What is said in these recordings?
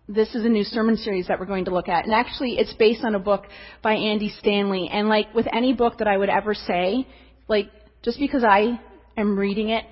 this is a new sermon series that we're going to look at. And actually, it's based on a book by Andy Stanley. And like with any book that I would ever say, like just because I am reading it,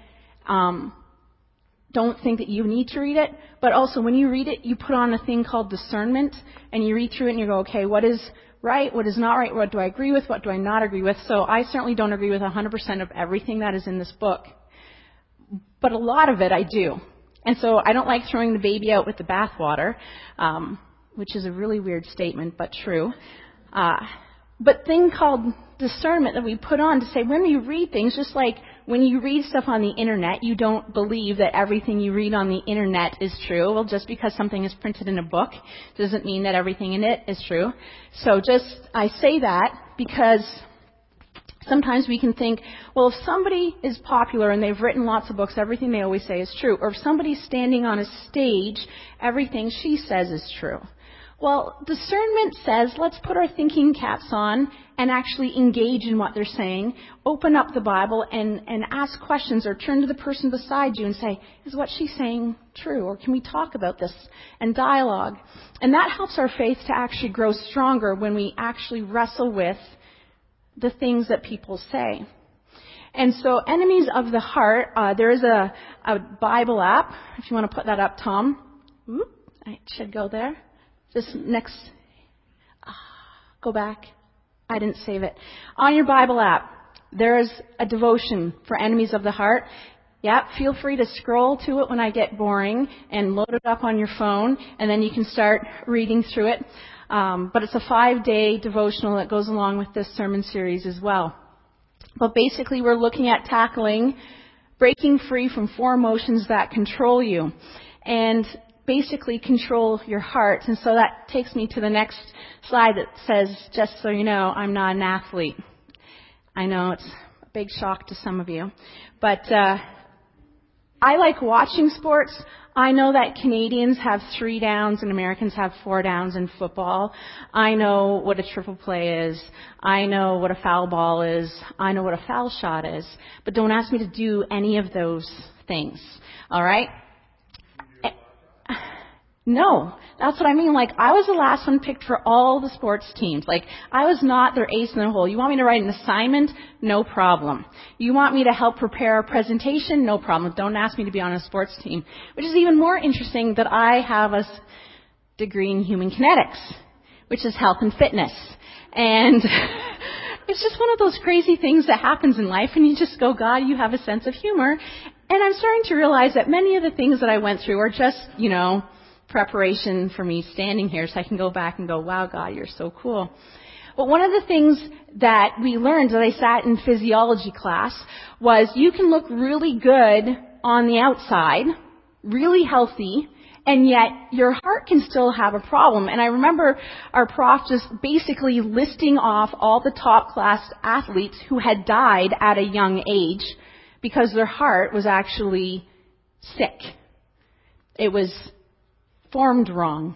don't think that you need to read it. But also, when you read it, you put on a thing called discernment, and you read through it and you go, okay, what is right? What is not right? What do I agree with? What do I not agree with? So I certainly don't agree with 100% of everything that is in this book. But a lot of it I do. And so I don't like throwing the baby out with the bathwater, which is a really weird statement, but true. But thing called discernment that we put on to say when we read things, just like when you read stuff on the internet, you don't believe that everything you read on the internet is true. Well, just because something is printed in a book doesn't mean that everything in it is true. So I say that because sometimes we can think, well, if somebody is popular and they've written lots of books, everything they always say is true. Or if somebody's standing on a stage, everything she says is true. Well, discernment says, let's put our thinking caps on and actually engage in what they're saying, open up the Bible and ask questions or turn to the person beside you and say, is what she's saying true? Or can we talk about this? And dialogue. And that helps our faith to actually grow stronger when we actually wrestle with the things that people say. And so, Enemies of the Heart, there is a Bible app. If you want to put that up, Tom. It should go there. This next, go back. I didn't save it. On your Bible app, there is a devotion for Enemies of the Heart. Yeah, feel free to scroll to it when I get boring and load it up on your phone, and then you can start reading through it. But it's a 5-day devotional that goes along with this sermon series as well. But basically, we're looking at tackling breaking free from 4 emotions that control you. And basically control your heart. And so that takes me to the next slide that says, just so you know, I'm not an athlete. I know it's a big shock to some of you. But I like watching sports. I know that Canadians have 3 downs and Americans have 4 downs in football. I know what a triple play is. I know what a foul ball is. I know what a foul shot is. But don't ask me to do any of those things. All right? No, that's what I mean. Like, I was the last one picked for all the sports teams. Like, I was not their ace in the hole. You want me to write an assignment? No problem. You want me to help prepare a presentation? No problem. Don't ask me to be on a sports team. Which is even more interesting that I have a degree in human kinetics, which is health and fitness. And it's just one of those crazy things that happens in life, and you just go, God, you have a sense of humor. And I'm starting to realize that many of the things that I went through are just, preparation for me standing here so I can go back and go, wow, God, you're so cool. But one of the things that we learned as I sat in physiology class was you can look really good on the outside, really healthy, and yet your heart can still have a problem. And I remember our prof just basically listing off all the top class athletes who had died at a young age because their heart was actually sick. It was formed wrong.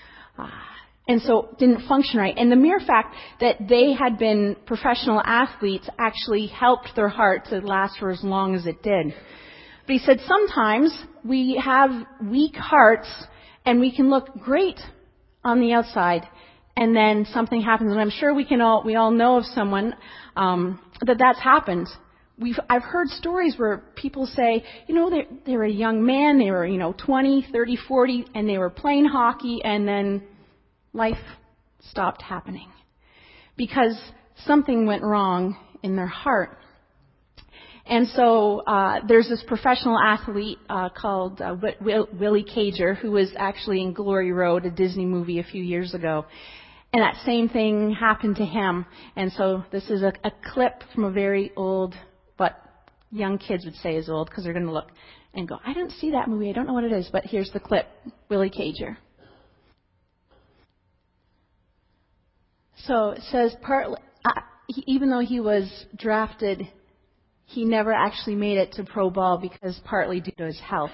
And so didn't function right. And the mere fact that they had been professional athletes actually helped their heart to last for as long as it did. But he said sometimes we have weak hearts and we can look great on the outside and then something happens. And I'm sure we all know of someone that's happened. I've heard stories where people say, they were a young man, they were, 20, 30, 40, and they were playing hockey, and then life stopped happening because something went wrong in their heart. And so there's this professional athlete called Willie Cager, who was actually in Glory Road, a Disney movie a few years ago. And that same thing happened to him. And so this is a clip from a very old, what young kids would say is old, because they're going to look and go, I didn't see that movie, I don't know what it is, but here's the clip, Willie Cager. So it says, partly, even though he was drafted, he never actually made it to pro ball because partly due to his health.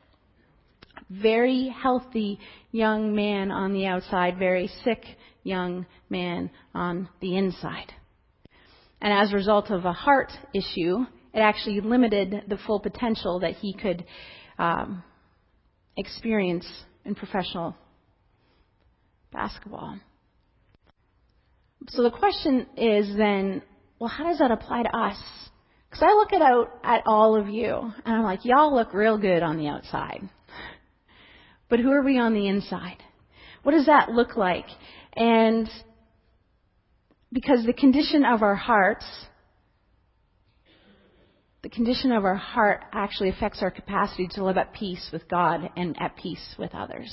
Very healthy young man on the outside, very sick young man on the inside. And as a result of a heart issue, it actually limited the full potential that he could experience in professional basketball. So the question is then, well, how does that apply to us? Because I look at all of you, and I'm like, y'all look real good on the outside. But who are we on the inside? What does that look like? And because the condition of our heart actually affects our capacity to live at peace with God and at peace with others.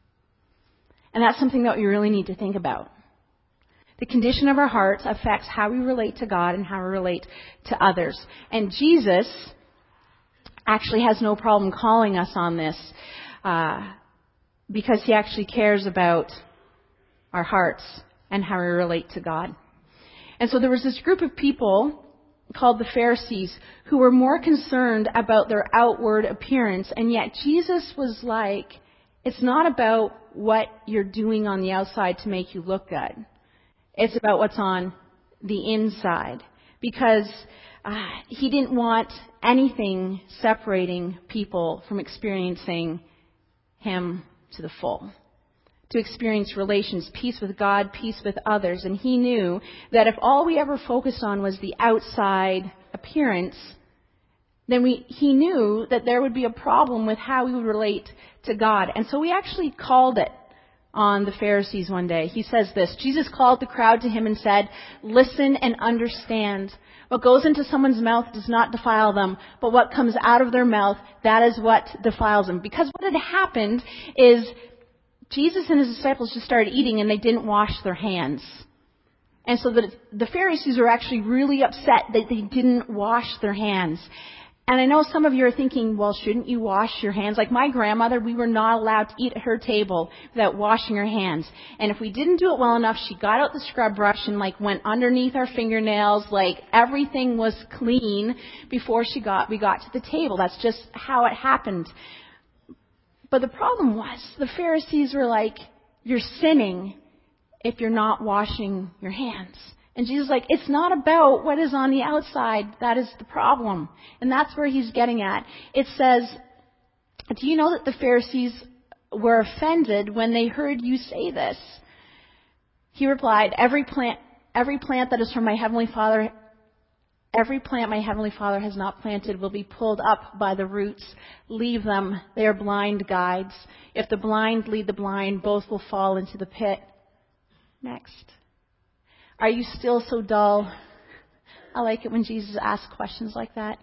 And that's something that we really need to think about. The condition of our hearts affects how we relate to God and how we relate to others. And Jesus actually has no problem calling us on this because he actually cares about our hearts and how we relate to God. And so there was this group of people called the Pharisees who were more concerned about their outward appearance, and yet Jesus was like, it's not about what you're doing on the outside to make you look good. It's about what's on the inside, because he didn't want anything separating people from experiencing him to the full. To experience relations, peace with God, peace with others. And he knew that if all we ever focused on was the outside appearance, then he knew that there would be a problem with how we would relate to God. And so we actually called it on the Pharisees one day. He says this, Jesus called the crowd to him and said, listen and understand. What goes into someone's mouth does not defile them, but what comes out of their mouth, that is what defiles them. Because what had happened is Jesus and his disciples just started eating and they didn't wash their hands. And so the Pharisees were actually really upset that they didn't wash their hands. And I know some of you are thinking, well, shouldn't you wash your hands? Like my grandmother, we were not allowed to eat at her table without washing our hands. And if we didn't do it well enough, she got out the scrub brush and went underneath our fingernails. Everything was clean before we got to the table. That's just how it happened. But the problem was, the Pharisees were like, you're sinning if you're not washing your hands. And Jesus is like, it's not about what is on the outside. That is the problem. And that's where he's getting at. It says, do you know that the Pharisees were offended when they heard you say this? He replied, every plant that is from my heavenly Father, every plant my heavenly Father has not planted will be pulled up by the roots. Leave them. They are blind guides. If the blind lead the blind, both will fall into the pit. Next. Are you still so dull? I like it when Jesus asks questions like that.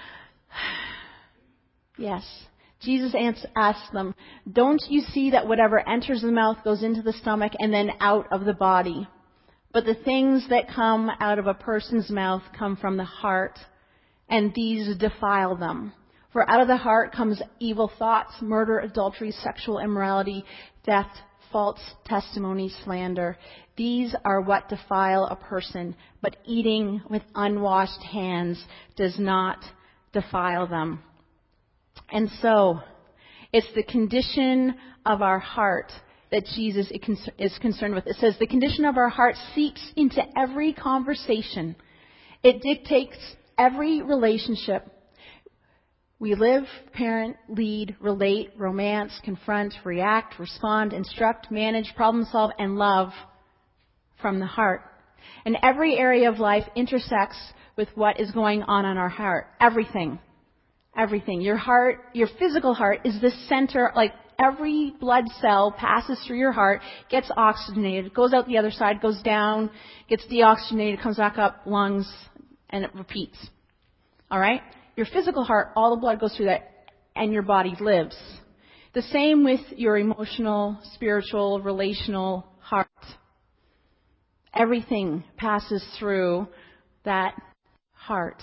Yes. Jesus asked them, don't you see that whatever enters the mouth goes into the stomach and then out of the body? But the things that come out of a person's mouth come from the heart, and these defile them. For out of the heart comes evil thoughts, murder, adultery, sexual immorality, theft, false testimony, slander. These are what defile a person, but eating with unwashed hands does not defile them. And so, it's the condition of our heart that Jesus is concerned with. It says the condition of our heart seeps into every conversation. It dictates every relationship. We live, parent, lead, relate, romance, confront, react, respond, instruct, manage, problem solve, and love from the heart. And every area of life intersects with what is going on in our heart. Everything. Everything. Your heart, your physical heart is the center, every blood cell passes through your heart, gets oxygenated, goes out the other side, goes down, gets deoxygenated, comes back up, lungs, and it repeats. All right? Your physical heart, all the blood goes through that, and your body lives. The same with your emotional, spiritual, relational heart. Everything passes through that heart.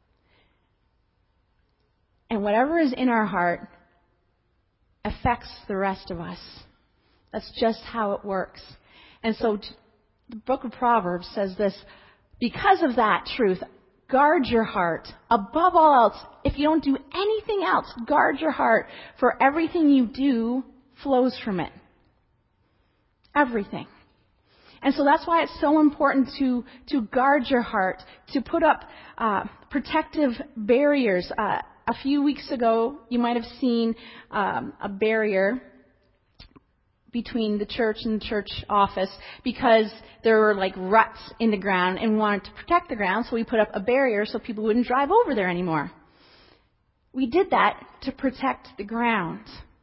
And whatever is in our heart affects the rest of us. That's just how it works. And so the book of Proverbs says this, because of that truth, guard your heart. Above all else, if you don't do anything else, guard your heart, for everything you do flows from it. Everything. And so that's why it's so important to guard your heart, to put up protective barriers. A few weeks ago, you might have seen a barrier between the church and the church office because there were like ruts in the ground and we wanted to protect the ground, so we put up a barrier so people wouldn't drive over there anymore. We did that to protect the ground.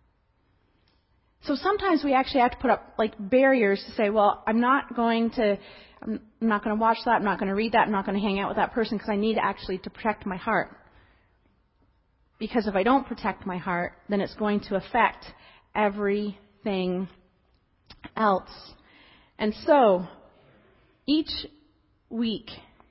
So sometimes we actually have to put up like barriers to say, well, I'm not going to watch that, I'm not going to read that, I'm not going to hang out with that person because I need actually to protect my heart. Because if I don't protect my heart, then it's going to affect everything else. And so, each week,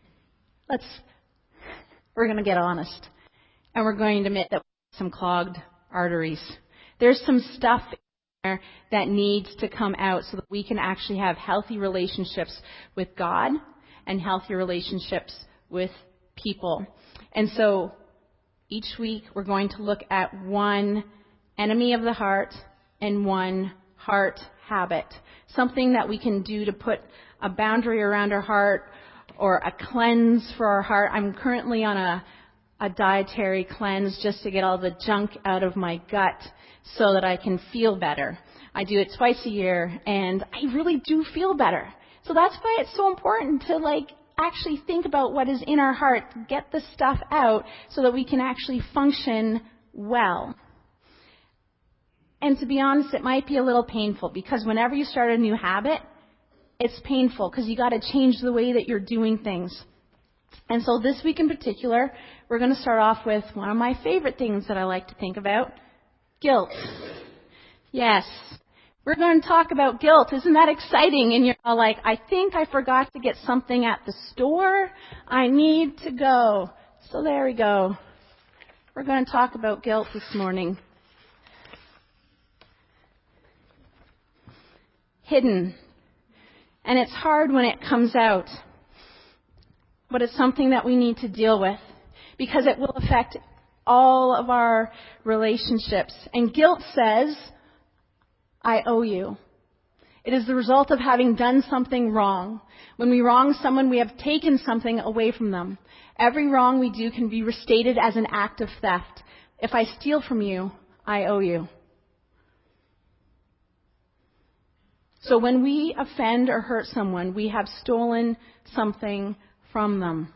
we're going to get honest. And we're going to admit that we have some clogged arteries. There's some stuff in there that needs to come out so that we can actually have healthy relationships with God and healthy relationships with people. And so, each week we're going to look at one enemy of the heart and one heart habit. Something that we can do to put a boundary around our heart or a cleanse for our heart. I'm currently on a dietary cleanse just to get all the junk out of my gut so that I can feel better. I do it twice a year and I really do feel better. So that's why it's so important to actually think about what is in our heart, get the stuff out so that we can actually function well. And to be honest, it might be a little painful because whenever you start a new habit, it's painful because you got to change the way that you're doing things. And so this week in particular, we're going to start off with one of my favorite things that I like to think about, guilt. Yes. We're going to talk about guilt. Isn't that exciting? And you're all like, I think I forgot to get something at the store. I need to go. So there we go. We're going to talk about guilt this morning. Hidden. And it's hard when it comes out. But it's something that we need to deal with because it will affect all of our relationships. And guilt says, I owe you. It is the result of having done something wrong. When we wrong someone, we have taken something away from them. Every wrong we do can be restated as an act of theft. If I steal from you, I owe you. So when we offend or hurt someone, we have stolen something from them.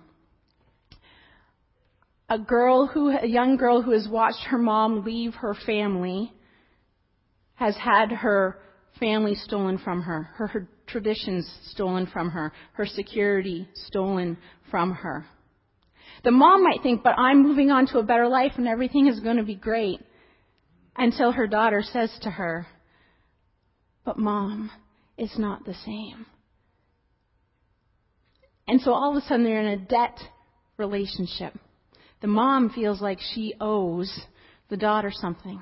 A young girl who has watched her mom leave her family has had her family stolen from her, her traditions stolen from her, her security stolen from her. The mom might think, but I'm moving on to a better life and everything is going to be great, until her daughter says to her, but Mom, it's not the same. And so all of a sudden they're in a debt relationship. The mom feels like she owes the daughter something.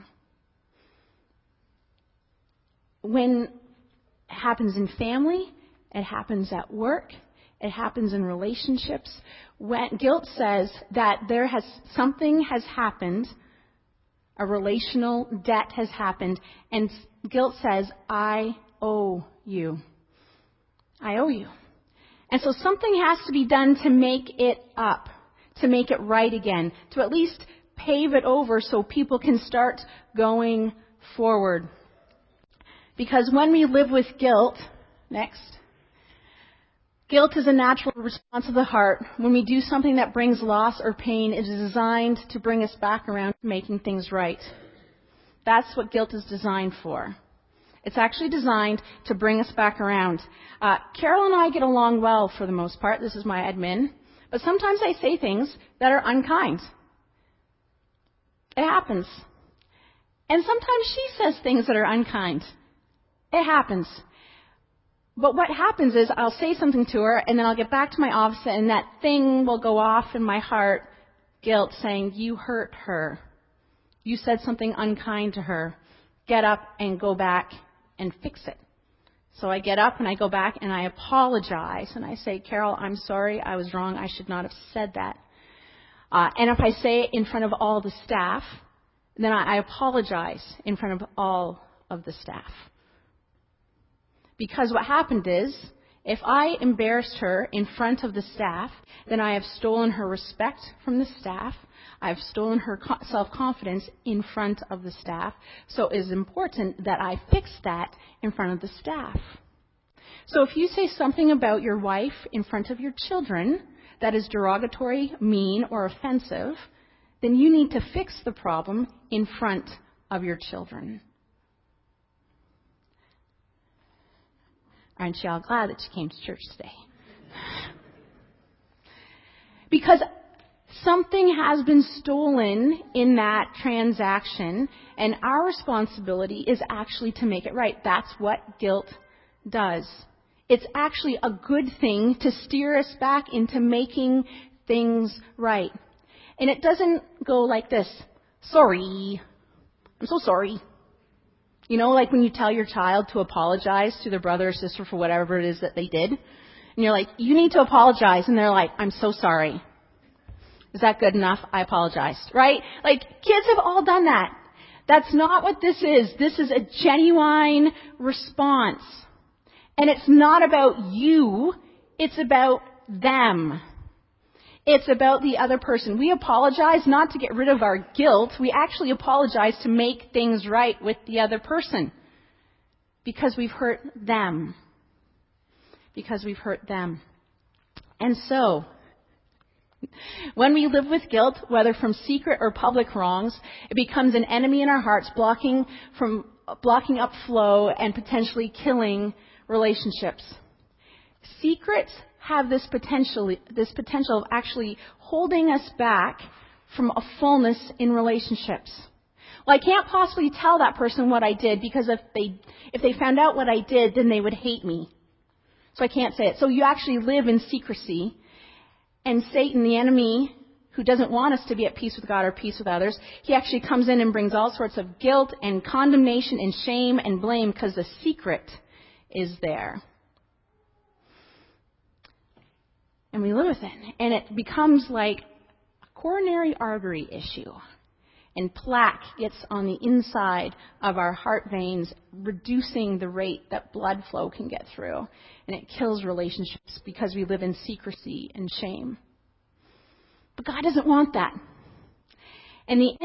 When it happens in family, it happens at work, it happens in relationships. When guilt says that something has happened, a relational debt has happened, and guilt says, I owe you. I owe you. And so something has to be done to make it up, to make it right again, to at least pave it over so people can start going forward. Because when we live with guilt, guilt is a natural response of the heart. When we do something that brings loss or pain, it is designed to bring us back around to making things right. That's what guilt is designed for. It's actually designed to bring us back around. Carol and I get along well for the most part. This is my admin. But sometimes I say things that are unkind. It happens. And sometimes she says things that are unkind. It happens. But what happens is I'll say something to her and then I'll get back to my office and that thing will go off in my heart, guilt, saying, you hurt her. You said something unkind to her. Get up and go back and fix it. So I get up and I go back and I apologize and I say, Carol, I'm sorry, I was wrong, I should not have said that. And if I say it in front of all the staff, then I apologize in front of all of the staff. Because what happened is If I embarrassed her in front of the staff, then I have stolen her respect from the staff. I've stolen her self-confidence in front of the staff. So it is important that I fix that in front of the staff. So if you say something about your wife in front of your children that is derogatory, mean, or offensive, then you need to fix the problem in front of your children. Aren't you all glad that you came to church today? Because something has been stolen in that transaction, and our responsibility is actually to make it right. That's what guilt does. It's actually a good thing to steer us back into making things right. And it doesn't go like this: sorry, I'm so sorry. You know, like when you tell your child to apologize to their brother or sister for whatever it is that they did. And you're like, you need to apologize. And they're like, I'm so sorry. Is that good enough? I apologized. Right? Like, kids have all done that. That's not what this is. This is a genuine response. And it's not about you. It's about them. It's about the other person. We apologize not to get rid of our guilt. We actually apologize to make things right with the other person. Because we've hurt them. Because we've hurt them. And so, when we live with guilt, whether from secret or public wrongs, it becomes an enemy in our hearts, blocking up flow and potentially killing relationships. Secrets have this potential of actually holding us back from a fullness in relationships. Well, I can't possibly tell that person what I did, because if they found out what I did, then they would hate me. So I can't say it. So you actually live in secrecy. And Satan, the enemy, who doesn't want us to be at peace with God or peace with others, he actually comes in and brings all sorts of guilt and condemnation and shame and blame, because the secret is there. And we live with it. And it becomes like a coronary artery issue. And plaque gets on the inside of our heart veins, reducing the rate that blood flow can get through. And it kills relationships because we live in secrecy and shame. But God doesn't want that. And the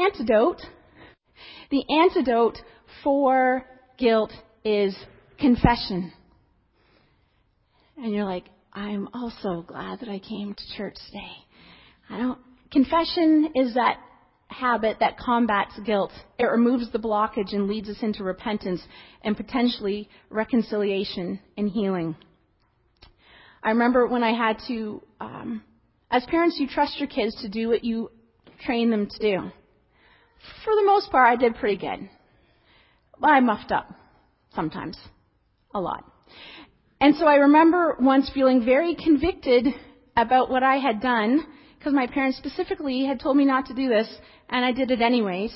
antidote for guilt is confession. And you're like, I'm also glad that I came to church today. Confession is that habit that combats guilt. It removes the blockage and leads us into repentance and potentially reconciliation and healing. I remember when I had to, as parents, you trust your kids to do what you train them to do. For the most part, I did pretty good. But I muffed up sometimes, a lot. And so I remember once feeling very convicted about what I had done, because my parents specifically had told me not to do this, and I did it anyways.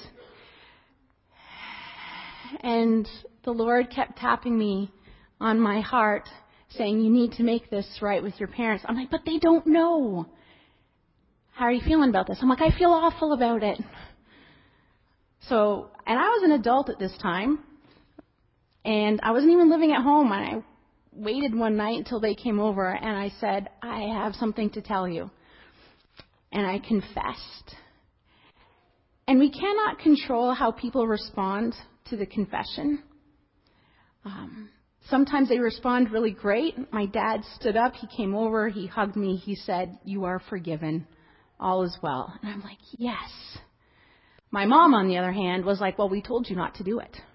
And the Lord kept tapping me on my heart, saying, you need to make this right with your parents. I'm like, but they don't know. How are you feeling about this? I'm like, I feel awful about it. So, and I was an adult at this time, and I wasn't even living at home. And I waited one night until they came over, and I said, I have something to tell you. And I confessed. And we cannot control how people respond to the confession. Sometimes they respond really great. My dad stood up, he came over, he hugged me, he said, you are forgiven. All is well. And I'm like, yes. My mom, on the other hand, was like, well, we told you not to do it.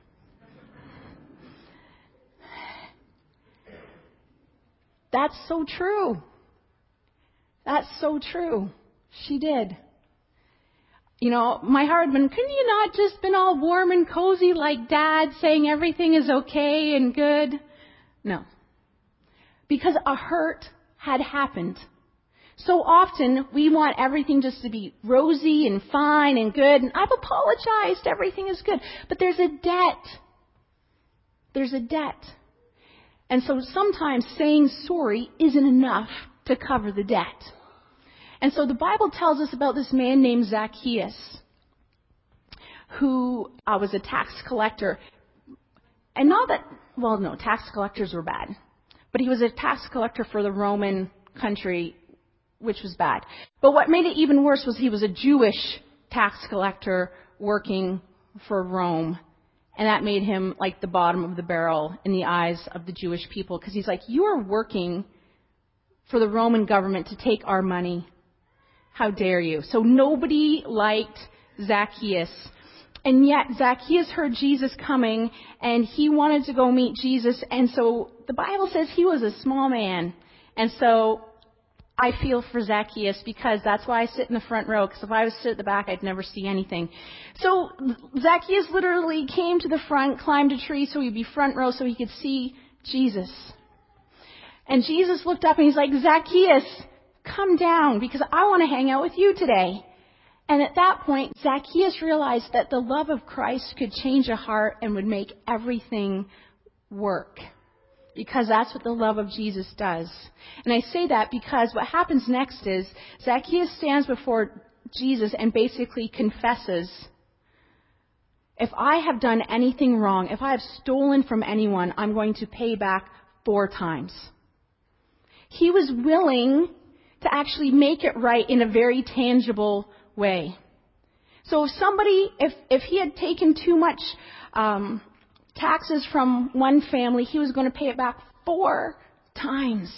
That's so true. That's so true. She did. You know, my heart had been, couldn't you not just been all warm and cozy like Dad, saying everything is okay and good? No. Because a hurt had happened. So often we want everything just to be rosy and fine and good. And I've apologized, everything is good. But there's a debt. There's a debt. And so sometimes saying sorry isn't enough to cover the debt. And so the Bible tells us about this man named Zacchaeus, who was a tax collector. And not that, well, no, tax collectors were bad. But he was a tax collector for the Roman country, which was bad. But what made it even worse was he was a Jewish tax collector working for Rome. And that made him like the bottom of the barrel in the eyes of the Jewish people, because he's like, you are working for the Roman government to take our money. How dare you? So nobody liked Zacchaeus. And yet Zacchaeus heard Jesus coming, and he wanted to go meet Jesus. And so the Bible says he was a small man. And so I feel for Zacchaeus, because that's why I sit in the front row, because if I was to sit at the back, I'd never see anything. So Zacchaeus literally came to the front, climbed a tree so he'd be front row so he could see Jesus. And Jesus looked up and he's like, Zacchaeus, come down, because I want to hang out with you today. And at that point, Zacchaeus realized that the love of Christ could change a heart and would make everything work. Because that's what the love of Jesus does. And I say that because what happens next is Zacchaeus stands before Jesus and basically confesses, if I have done anything wrong, if I have stolen from anyone, I'm going to pay back 4 times. He was willing to actually make it right in a very tangible way. So if somebody, if he had taken too much taxes from one family, he was going to pay it back 4 times.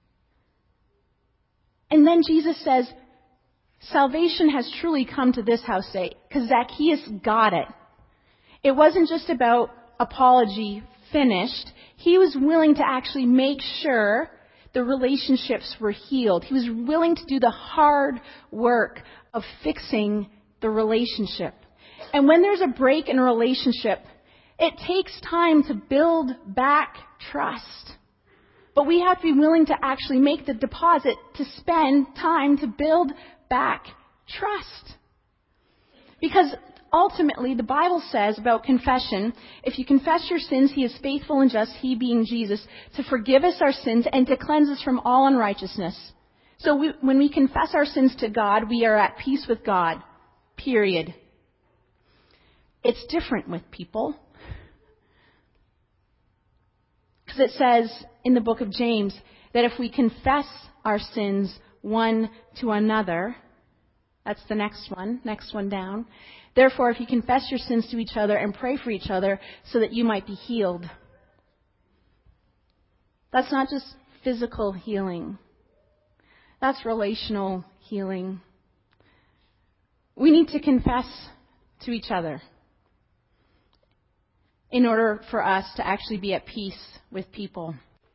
And then Jesus says, salvation has truly come to this house, because Zacchaeus got it. It wasn't just about apology finished. He was willing to actually make sure the relationships were healed. He was willing to do the hard work of fixing the relationship. And when there's a break in a relationship, it takes time to build back trust. But we have to be willing to actually make the deposit to spend time to build back trust. Because ultimately, the Bible says about confession, if you confess your sins, He is faithful and just, He being Jesus, to forgive us our sins and to cleanse us from all unrighteousness. So when we confess our sins to God, we are at peace with God. Period. It's different with people. Because it says in the book of James that if we confess our sins one to another, that's the next one down. Therefore, if you confess your sins to each other and pray for each other so that you might be healed. That's not just physical healing. That's relational healing. We need to confess to each other in order for us to actually be at peace with people.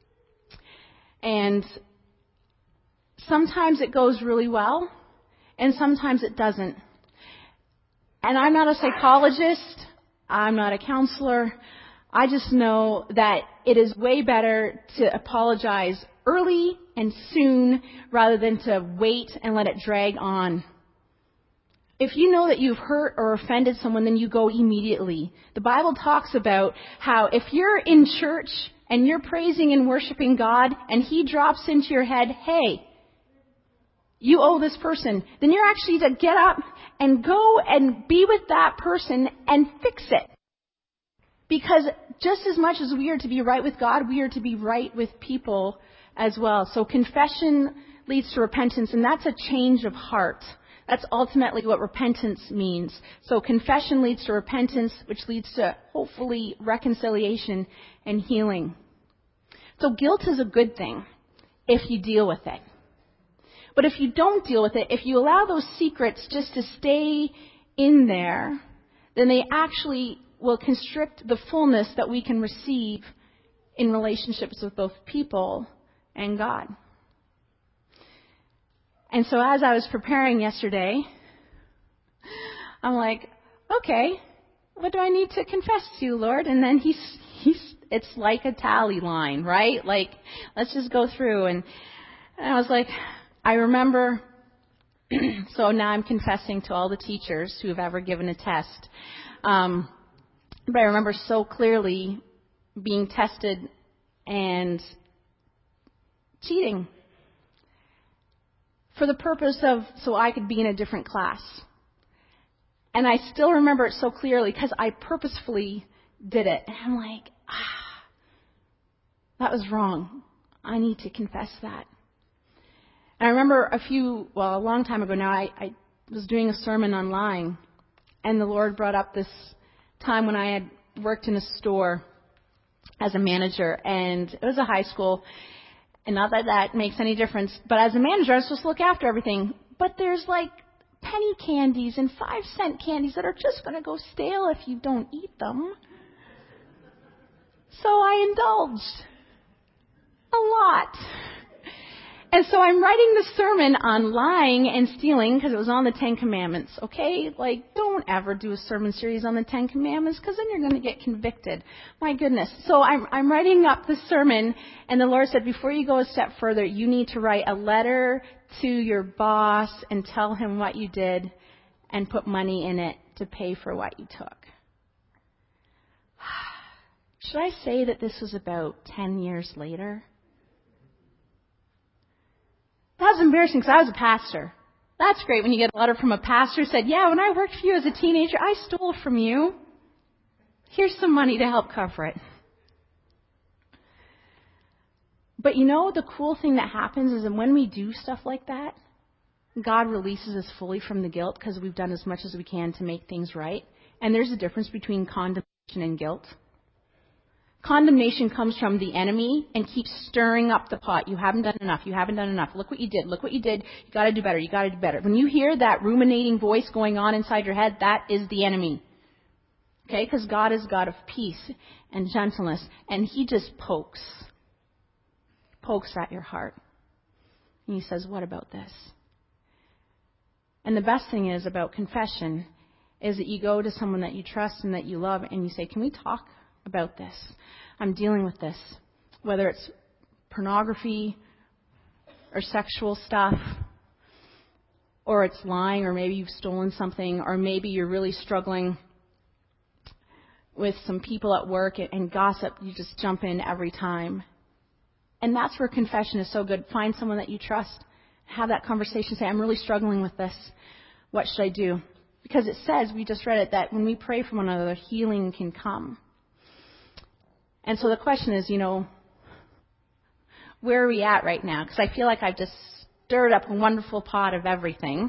And sometimes it goes really well, and sometimes it doesn't. And I'm not a psychologist. I'm not a counselor. I just know that it is way better to apologize early and soon rather than to wait and let it drag on. If you know that you've hurt or offended someone, then you go immediately. The Bible talks about how if you're in church and you're praising and worshiping God and He drops into your head, hey, you owe this person, then you're actually to get up and go and be with that person and fix it. Because just as much as we are to be right with God, we are to be right with people as well. So confession leads to repentance, and that's a change of heart. That's ultimately what repentance means. So confession leads to repentance, which leads to hopefully reconciliation and healing. So guilt is a good thing if you deal with it. But if you don't deal with it, if you allow those secrets just to stay in there, then they actually will constrict the fullness that we can receive in relationships with both people and God. And so as I was preparing yesterday, I'm like, okay, what do I need to confess to you, Lord? And then it's like a tally line, right? Like, let's just go through. And I was like, I remember, so now I'm confessing to all the teachers who have ever given a test. But I remember so clearly being tested and cheating for the purpose of so I could be in a different class. And I still remember it so clearly because I purposefully did it. And I'm like, that was wrong. I need to confess that. And I remember a long time ago now, I was doing a sermon on lying, and the Lord brought up this time when I had worked in a store as a manager, and it was a high school, and not that that makes any difference, but as a manager, I was supposed to look after everything. But there's like penny candies and 5-cent candies that are just going to go stale if you don't eat them. So I indulged a lot. And so I'm writing the sermon on lying and stealing because it was on the 10 Commandments, okay? Like, don't ever do a sermon series on the 10 Commandments because then you're going to get convicted. My goodness. So I'm writing up the sermon, and the Lord said, before you go a step further, you need to write a letter to your boss and tell him what you did and put money in it to pay for what you took. Should I say that this was about 10 years later? That was embarrassing because I was a pastor. That's great when you get a letter from a pastor who said, yeah, when I worked for you as a teenager, I stole from you. Here's some money to help cover it. But you know, the cool thing that happens is that when we do stuff like that, God releases us fully from the guilt because we've done as much as we can to make things right. And there's a difference between condemnation and guilt. Condemnation comes from the enemy and keeps stirring up the pot. You haven't done enough. You haven't done enough. Look what you did. Look what you did. You got to do better. You got to do better. When you hear that ruminating voice going on inside your head, that is the enemy. Okay? Because God is God of peace and gentleness. And He just pokes at your heart. And He says, what about this? And the best thing is about confession is that you go to someone that you trust and that you love and you say, can we talk about this? I'm dealing with this. Whether it's pornography or sexual stuff, or it's lying, or maybe you've stolen something, or maybe you're really struggling with some people at work and gossip, you just jump in every time. And that's where confession is so good. Find someone that you trust. Have that conversation. Say, I'm really struggling with this. What should I do? Because it says, we just read it, that when we pray for one another, healing can come. And so the question is, where are we at right now? Because I feel like I've just stirred up a wonderful pot of everything.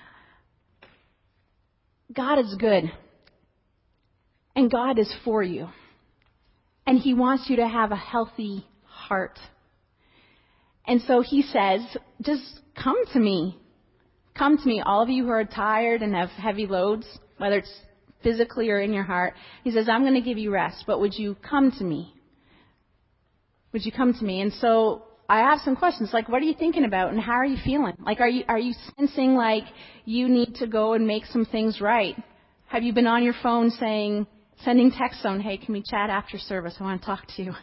God is good. And God is for you. And He wants you to have a healthy heart. And so He says, just come to me. Come to me, all of you who are tired and have heavy loads, whether it's physically or in your heart. He says, I'm going to give you rest, but would you come to me? Would you come to me? And so I have some questions, like, what are you thinking about and how are you feeling? Like, are you sensing like you need to go and make some things right? Have you been on your phone sending texts on, hey, can we chat after service? I want to talk to you.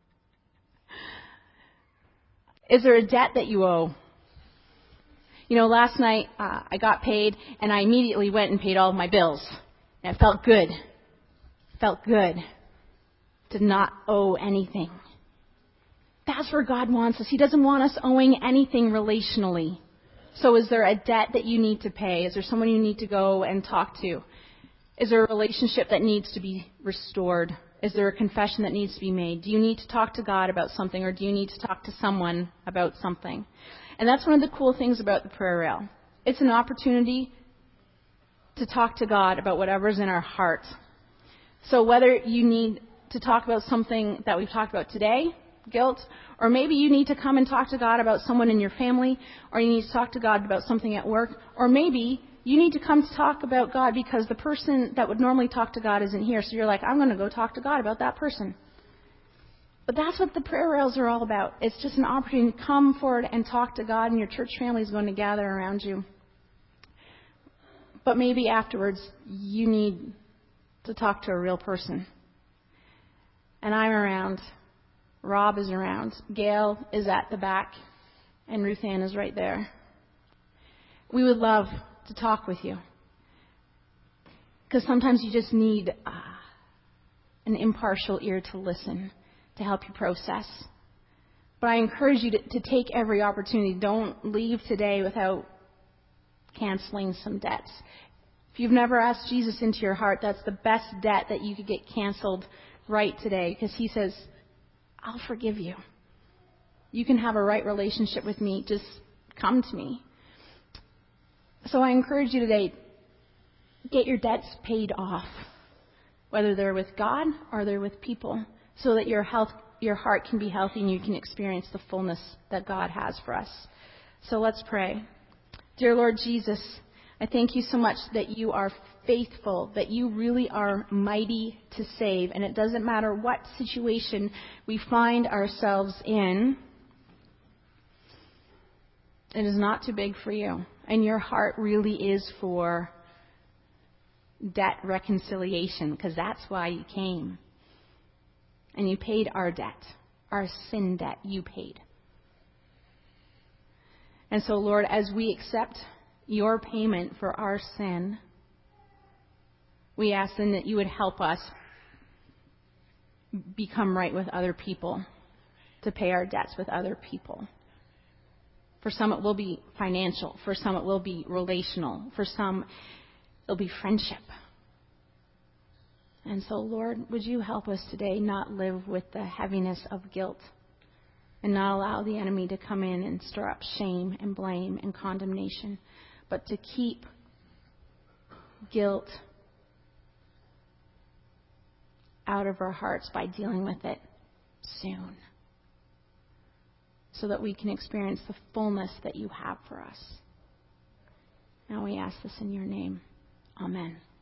Is there a debt that you owe? Last night I got paid and I immediately went and paid all of my bills. And it felt good. Did not owe anything. That's where God wants us. He doesn't want us owing anything relationally. So is there a debt that you need to pay? Is there someone you need to go and talk to? Is there a relationship that needs to be restored? Is there a confession that needs to be made? Do you need to talk to God about something, or do you need to talk to someone about something? And that's one of the cool things about the prayer rail. It's an opportunity to talk to God about whatever's in our heart. So whether you need to talk about something that we've talked about today, guilt, or maybe you need to come and talk to God about someone in your family, or you need to talk to God about something at work, or maybe you need to come to talk about God because the person that would normally talk to God isn't here. So you're like, I'm going to go talk to God about that person. But that's what the prayer rails are all about. It's just an opportunity to come forward and talk to God, and your church family is going to gather around you. But maybe afterwards, you need to talk to a real person. And I'm around. Rob is around. Gail is at the back. And Ruth Ann is right there. We would love to talk with you. Because sometimes you just need an impartial ear to listen, to help you process. But I encourage you to take every opportunity. Don't leave today without canceling some debts. If you've never asked Jesus into your heart, that's the best debt that you could get canceled right today. Because He says, I'll forgive you. You can have a right relationship with me. Just come to me. So I encourage you today, get your debts paid off, whether they're with God or they're with people, so that your heart can be healthy and you can experience the fullness that God has for us. So let's pray. Dear Lord Jesus, I thank you so much that you are faithful, that you really are mighty to save, and it doesn't matter what situation we find ourselves in, it is not too big for you. And your heart really is for debt reconciliation, because that's why you came. And you paid our debt, our sin debt, you paid. And so, Lord, as we accept your payment for our sin, we ask then that you would help us become right with other people, to pay our debts with other people. For some it will be financial, for some it will be relational, for some it'll be friendship. And so, Lord, would you help us today not live with the heaviness of guilt and not allow the enemy to come in and stir up shame and blame and condemnation, but to keep guilt out of our hearts by dealing with it soon, so that we can experience the fullness that you have for us. Now we ask this in your name. Amen.